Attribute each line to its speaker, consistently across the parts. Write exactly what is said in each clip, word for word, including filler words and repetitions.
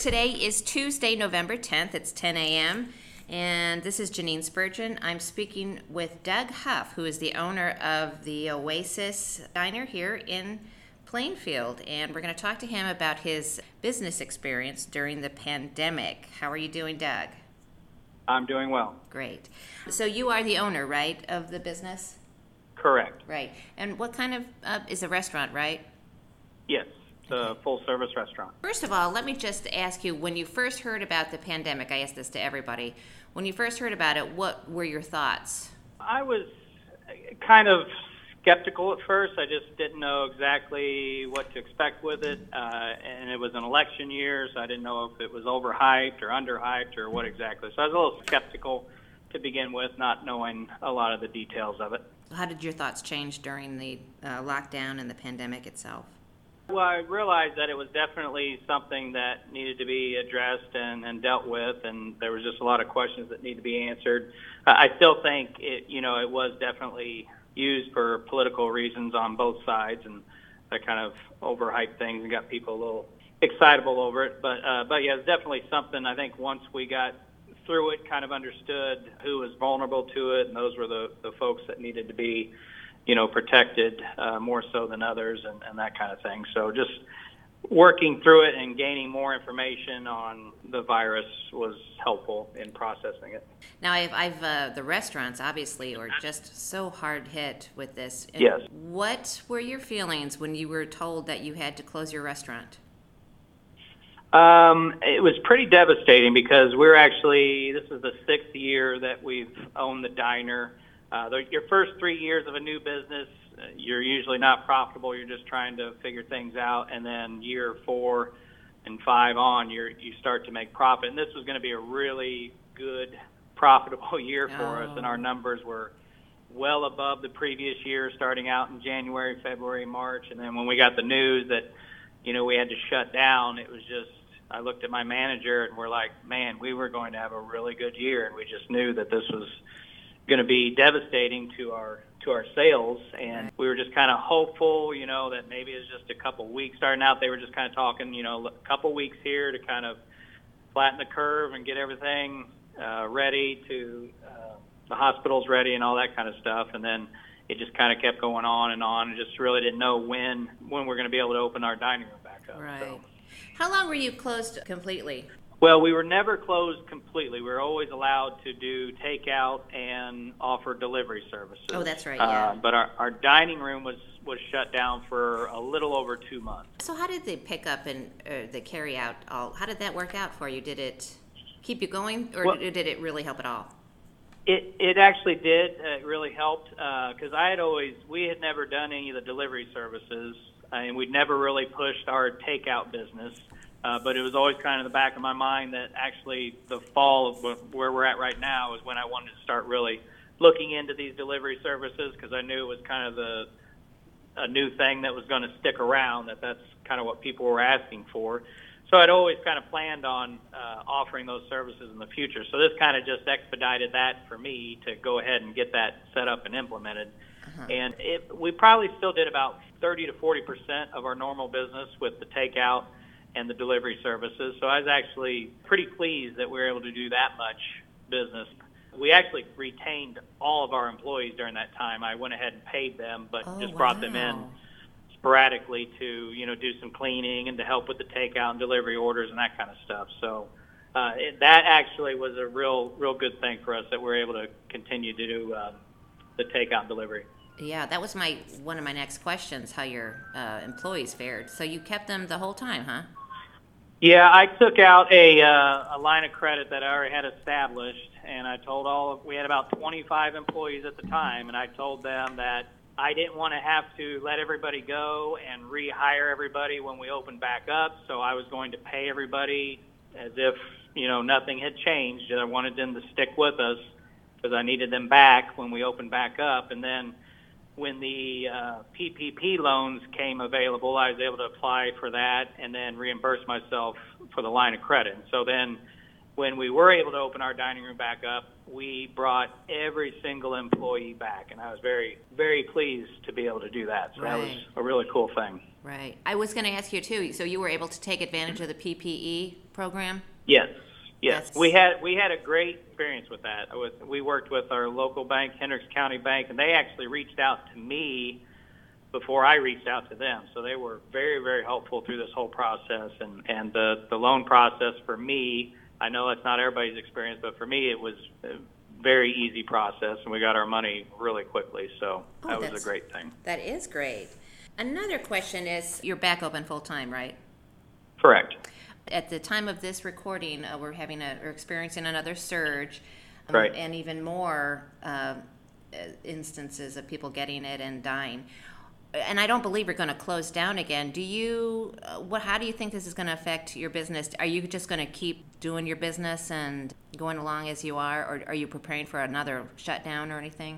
Speaker 1: Today is Tuesday, November tenth. It's ten a.m. And this is Janine Spurgeon. I'm speaking with Doug Huff, who is the owner of the Oasis Diner here in Plainfield. And we're going to talk to him about his business experience during the pandemic. How are you doing, Doug?
Speaker 2: I'm doing well.
Speaker 1: Great. So you are the owner, right, of the business?
Speaker 2: Correct.
Speaker 1: Right. And what kind of, uh, is a restaurant, right?
Speaker 2: Yes, it's a full-service restaurant.
Speaker 1: First of all, let me just ask you, when you first heard about the pandemic, I ask this to everybody, when you first heard about it, what were your thoughts?
Speaker 2: I was kind of skeptical at first. I just didn't know exactly what to expect with it, uh, and it was an election year, so I didn't know if it was overhyped or underhyped or what exactly. So I was a little skeptical to begin with, not knowing a lot of the details of it.
Speaker 1: How did your thoughts change during the uh, lockdown and the pandemic itself?
Speaker 2: Well, I realized that it was definitely something that needed to be addressed and, and dealt with, and there was just a lot of questions that need to be answered. Uh, I still think it, you know, it was definitely used for political reasons on both sides, and that kind of overhyped things and got people a little excitable over it. But, uh, but yeah, it's definitely something. I think once we got through it, kind of understood who was vulnerable to it, and those were the, the folks that needed to be, you know, protected uh, more so than others, and, and that kind of thing. So just working through it and gaining more information on the virus was helpful in processing it.
Speaker 1: Now, I've, I've uh, the restaurants obviously are just so hard hit with this. And
Speaker 2: yes.
Speaker 1: What were your feelings when you were told that you had to close your restaurant?
Speaker 2: Um, it was pretty devastating because we're actually, this is the sixth year that we've owned the diner. Uh, the, your first three years of a new business, uh, you're usually not profitable. You're just trying to figure things out. And then year four and five on, you're, you start to make profit. And this was going to be a really good, profitable year for
Speaker 1: oh.
Speaker 2: us. And our numbers were well above the previous year, starting out in January, February, March. And then when we got the news that, you know, we had to shut down, it was just, I looked at my manager and we're like, man, we were going to have a really good year. And we just knew that this was going to be devastating to our to our sales, and we were just kind of hopeful, you know, that maybe it's just a couple weeks. Starting out, they were just kind of talking, you know, a couple weeks here to kind of flatten the curve and get everything uh, ready to uh, the hospitals ready and all that kind of stuff. And then it just kind of kept going on and on, and just really didn't know when when we're going to be able to open our dining room back up.
Speaker 1: Right.
Speaker 2: So.
Speaker 1: How long were you closed completely?
Speaker 2: Well, we were never closed completely. We were always allowed to do takeout and offer delivery services.
Speaker 1: Oh, that's right, yeah.
Speaker 2: Uh, but our, our dining room was, was shut down for a little over two months.
Speaker 1: So how did the pickup and uh, the carry out, all, how did that work out for you? Did it keep you going, or
Speaker 2: well,
Speaker 1: did it really help at all?
Speaker 2: It it actually did. Uh, it really helped because uh, I had always, we had never done any of the delivery services, and we'd never really pushed our takeout business. Uh, but it was always kind of in the back of my mind that actually the fall of where we're at right now is when I wanted to start really looking into these delivery services, because I knew it was kind of the a new thing that was going to stick around, that that's kind of what people were asking for. So I'd always kind of planned on uh, offering those services in the future. So this kind of just expedited that for me to go ahead and get that set up and implemented. Uh-huh. And it, we probably still did about thirty to forty percent of our normal business with the takeout and the delivery services. So I was actually pretty pleased that we were able to do that much business. We actually retained all of our employees during that time. I went ahead and paid them, but
Speaker 1: oh,
Speaker 2: just
Speaker 1: wow.
Speaker 2: brought them in sporadically to, you know, do some cleaning and to help with the takeout and delivery orders and that kind of stuff. So uh, it, that actually was a real, real good thing for us, that we were able to continue to do uh, the takeout and delivery.
Speaker 1: Yeah, that was my one of my next questions, how your uh, employees fared. So you kept them the whole time, huh?
Speaker 2: Yeah, I took out a uh, a line of credit that I already had established, and I told all of, we had about twenty-five employees at the time, and I told them that I didn't want to have to let everybody go and rehire everybody when we opened back up, so I was going to pay everybody as if, you know, nothing had changed. I wanted them to stick with us because I needed them back when we opened back up. And then when the uh, P P P loans came available, I was able to apply for that and then reimburse myself for the line of credit. And so then when we were able to open our dining room back up, we brought every single employee back, and I was very, very pleased to be able to do that. So
Speaker 1: Right.
Speaker 2: that was a really cool thing.
Speaker 1: Right. I was going to ask you too. So you were able to take advantage of the P P E program?
Speaker 2: Yes, yes.
Speaker 1: That's-
Speaker 2: We had we had a great experience with that. With, we worked with our local bank, Hendricks County Bank, and they actually reached out to me before I reached out to them. So they were very, very helpful through this whole process. And, and the, the loan process for me, I know that's not everybody's experience, but for me it was a very easy process, and we got our money really quickly. So
Speaker 1: Oh,
Speaker 2: that was
Speaker 1: that's-
Speaker 2: a great thing.
Speaker 1: That is great. Another question is, you're back open full-time, right?
Speaker 2: Correct.
Speaker 1: At the time of this recording, uh, we're having a, we're experiencing another surge, um,
Speaker 2: Right.
Speaker 1: and even more uh, uh, instances of people getting it and dying. And I don't believe we're going to close down again. Do you? Uh, what? How do you think this is going to affect your business? Are you just going to keep doing your business and going along as you are, or are you preparing for another shutdown or anything?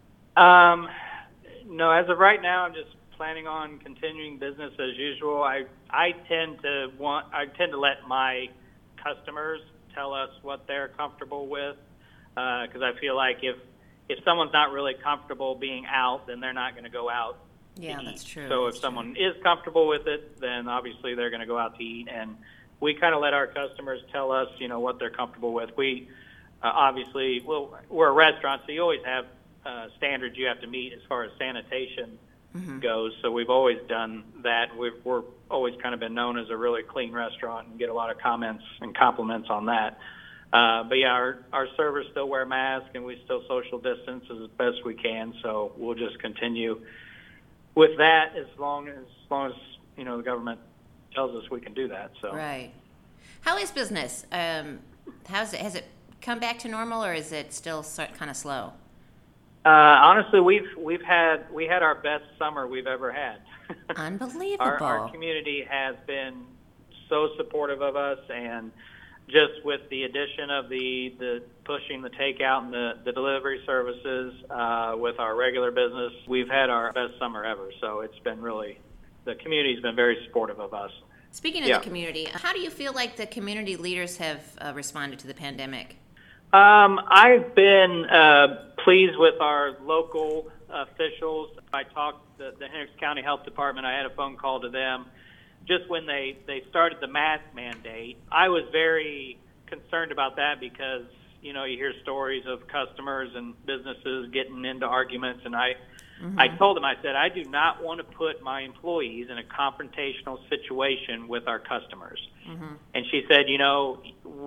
Speaker 2: Um, no, as of right now, I'm just planning on continuing business as usual. I I tend to want I tend to let my customers tell us what they're comfortable with, because uh, I feel like if if someone's not really comfortable being out, then they're not going to go out.
Speaker 1: Yeah,
Speaker 2: to
Speaker 1: that's
Speaker 2: eat.
Speaker 1: true.
Speaker 2: So
Speaker 1: That's
Speaker 2: if someone is comfortable with it, then obviously they're going to go out to eat, and we kind of let our customers tell us, you know, what they're comfortable with. We uh, obviously, well, we're a restaurant, so you always have uh, standards you have to meet as far as sanitation
Speaker 1: Mm-hmm.
Speaker 2: goes. So we've always done that. We've, we're always kind of been known as a really clean restaurant and get a lot of comments and compliments on that. Uh, but yeah, our, our servers still wear masks, and we still social distance as best we can. So we'll just continue with that as long as, as long as, you know, the government tells us we can do that. So
Speaker 1: Right. How is business? Um, how's it? Has it come back to normal, or is it still so, kind of slow?
Speaker 2: uh, honestly, we've we've had we had our best summer we've ever had.
Speaker 1: Unbelievable.
Speaker 2: Our, our community has been so supportive of us, and just with the addition of the, the pushing the takeout and the, the delivery services uh, with our regular business, we've had our best summer ever. So it's been really, the community's been very supportive of us.
Speaker 1: Speaking of
Speaker 2: Yeah.
Speaker 1: the community, how do you feel like the community leaders have uh, responded to the pandemic?
Speaker 2: Um, I've been uh, pleased with our local officials. I talked to the Hendricks County Health Department. I had a phone call to them just when they, they started the mask mandate. I was very concerned about that because, you know, you hear stories of customers and businesses getting into arguments, and I mm-hmm. I told them, I said, I do not want to put my employees in a confrontational situation with our customers. Mm-hmm. And she said, you know,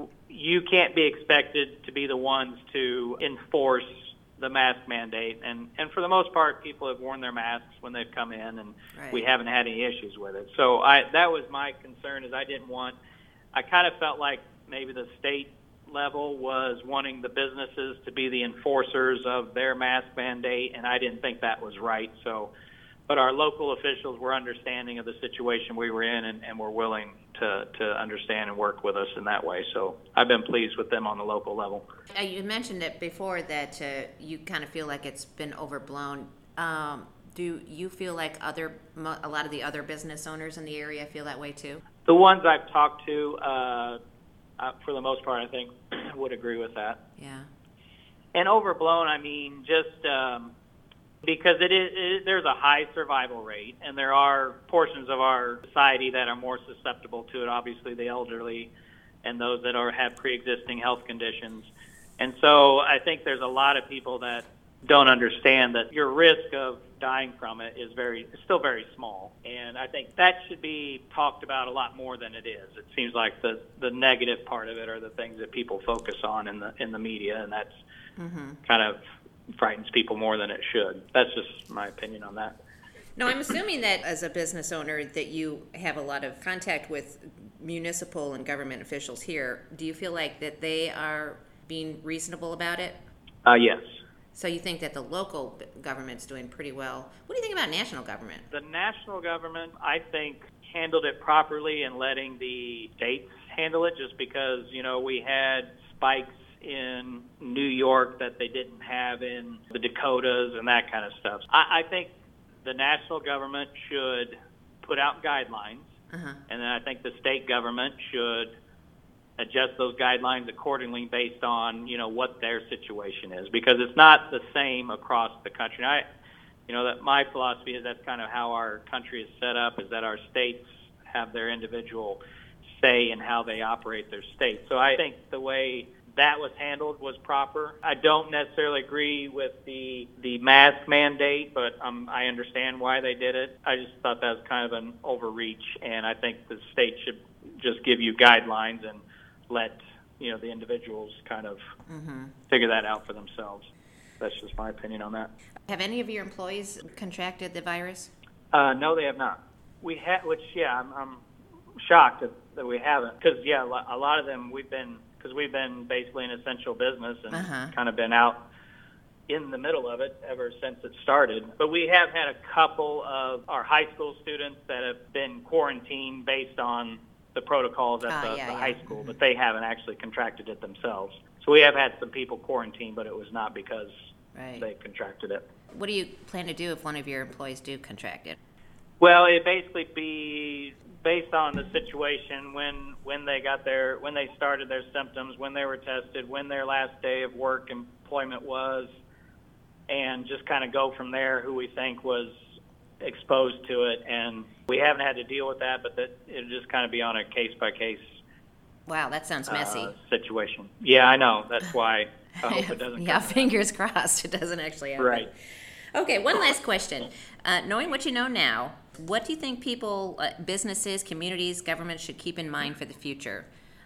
Speaker 2: you can't be expected to be the ones to enforce the mask mandate, and and for the most part, people have worn their masks when they've come in, and
Speaker 1: right.
Speaker 2: we haven't had any issues with it. So I that was my concern, is I didn't want, I kind of felt like maybe the state level was wanting the businesses to be the enforcers of their mask mandate, and I didn't think that was right. So, but our local officials were understanding of the situation we were in, and, and were willing to, to understand and work with us in that way. So I've been pleased with them on the local level.
Speaker 1: Uh, you mentioned it before that uh, you kind of feel like it's been overblown. Um, do you feel like other a lot of the other business owners in the area feel that way too?
Speaker 2: The ones I've talked to, uh, uh, for the most part, I think would agree with that.
Speaker 1: Yeah.
Speaker 2: And overblown, I mean, just um, because it is, it, there's a high survival rate, and there are portions of our society that are more susceptible to it. Obviously, the elderly and those that are have pre-existing health conditions. And so I think there's a lot of people that don't understand that your risk of dying from it is very is still very small. And I think that should be talked about a lot more than it is. It seems like the, the negative part of it are the things that people focus on in the in the media, and that's mm-hmm. kind of frightens people more than it should. That's just my opinion on that.
Speaker 1: No, I'm assuming that as a business owner that you have a lot of contact with municipal and government officials here. Do you feel like that they are being reasonable about it?
Speaker 2: Uh, yes.
Speaker 1: So you think that the local government's doing pretty well. What do you think about national government?
Speaker 2: The national government, I think, handled it properly in letting the states handle it, just because, you know, we had spikes in New York that they didn't have in the Dakotas and that kind of stuff. I, I think the national government should put out guidelines, uh-huh. and then I think the state government should adjust those guidelines accordingly based on, you know, what their situation is, because it's not the same across the country. And I, you know, that my philosophy is that's kind of how our country is set up, is that our states have their individual say in how they operate their state. So I think the way that was handled was proper. I don't necessarily agree with the the mask mandate, but um, I understand why they did it. I just thought that was kind of an overreach, and I think the state should just give you guidelines and let, you know, the individuals kind of mm-hmm. figure that out for themselves. That's just my opinion on that.
Speaker 1: Have any of your employees contracted the virus?
Speaker 2: Uh, no, they have not. We had, which yeah, I'm, I'm shocked that, that we haven't, because yeah, a lot of them we've been. Because we've been basically an essential business and uh-huh. kind of been out in the middle of it ever since it started. But we have had a couple of our high school students that have been quarantined based on the protocols at
Speaker 1: uh,
Speaker 2: the,
Speaker 1: yeah,
Speaker 2: the
Speaker 1: yeah.
Speaker 2: high school, but they haven't actually contracted it themselves. So we have had some people quarantined, but it was not because right. they contracted it.
Speaker 1: What do you plan to do if one of your employees do contract it?
Speaker 2: Well, it'd basically be based on the situation, when when they got their when they started their symptoms, when they were tested, when their last day of work employment was, and just kind of go from there who we think was exposed to it. And we haven't had to deal with that, but that it'll just kind of be on a case by case.
Speaker 1: Wow, that sounds messy.
Speaker 2: Uh, situation. Yeah, I know. That's why I hope it doesn't.
Speaker 1: Yeah, fingers crossed it doesn't actually happen.
Speaker 2: Right.
Speaker 1: Okay, one last question. Uh, knowing what you know now, what do you think people, uh, businesses, communities, governments should keep in mind for the future?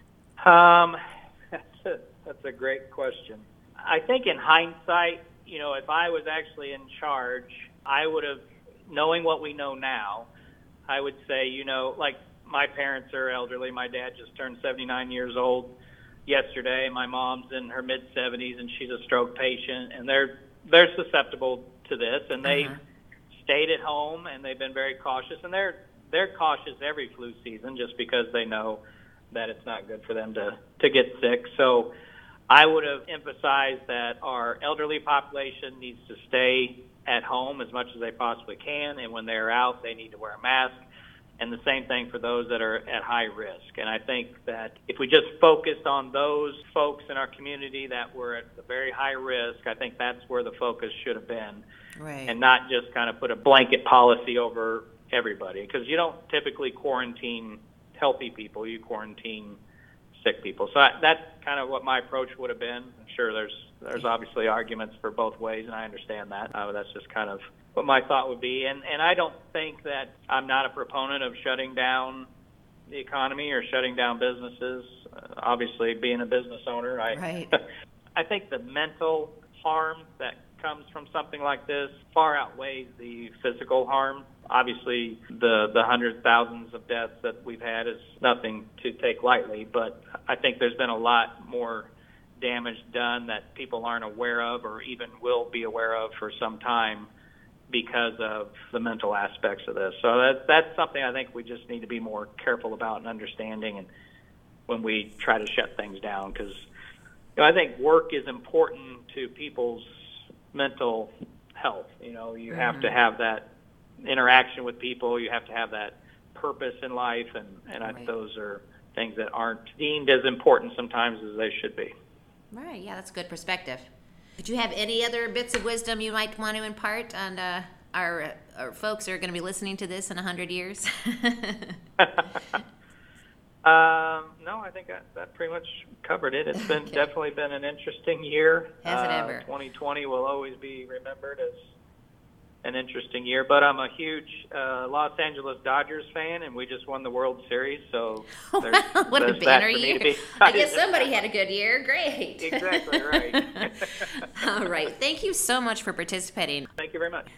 Speaker 2: Um, that's a, that's a great question. I think in hindsight, you know, if I was actually in charge, I would have, knowing what we know now, I would say, you know, like my parents are elderly. My dad just turned seventy-nine years old yesterday. My mom's in her mid seventies and she's a stroke patient, and they're they're susceptible to this, and they uh-huh. stayed at home, and they've been very cautious, and they're they're cautious every flu season just because they know that it's not good for them to to get sick. So I would have emphasized that our elderly population needs to stay at home as much as they possibly can, and when they're out, they need to wear a mask. And the same thing for those that are at high risk. And I think that if we just focused on those folks in our community that were at the very high risk, I think that's where the focus should have been.
Speaker 1: Right.
Speaker 2: And not just kind of put a blanket policy over everybody. Because you don't typically quarantine healthy people, you quarantine sick people. So I, that's kind of what my approach would have been. I'm sure there's there's obviously arguments for both ways, and I understand that. Uh, that's just kind of what my thought would be. And, and I don't think that I'm not a proponent of shutting down the economy or shutting down businesses. Uh, obviously, being a business owner, I
Speaker 1: right.
Speaker 2: I think the mental harm that comes from something like this far outweighs the physical harm. Obviously, the, the hundreds, thousands of deaths that we've had is nothing to take lightly, but I think there's been a lot more damage done that people aren't aware of or even will be aware of for some time because of the mental aspects of this. So that, that's something I think we just need to be more careful about and understanding, and when we try to shut things down, because you know, I think work is important to people's mental health. You know, you mm-hmm. have to have that interaction with people. You have to have that purpose in life, and, and right. I think those are things that aren't deemed as important sometimes as they should be.
Speaker 1: Right, yeah, that's good perspective. Did you have any other bits of wisdom you might want to impart on uh, our, uh, our folks who are going to be listening to this in one hundred years?
Speaker 2: Um, no, I think that, that pretty much covered it. It's been okay. definitely been an interesting year.
Speaker 1: Has it
Speaker 2: uh,
Speaker 1: ever?
Speaker 2: twenty twenty will always be remembered as an interesting year. But I'm a huge uh, Los Angeles Dodgers fan, and we just won the World Series. So there's,
Speaker 1: wow, what
Speaker 2: there's
Speaker 1: a banner
Speaker 2: that for
Speaker 1: year!
Speaker 2: Me to be
Speaker 1: I guess somebody had a good year. Great.
Speaker 2: Exactly right.
Speaker 1: All right. Thank you so much for participating.
Speaker 2: Thank you very much.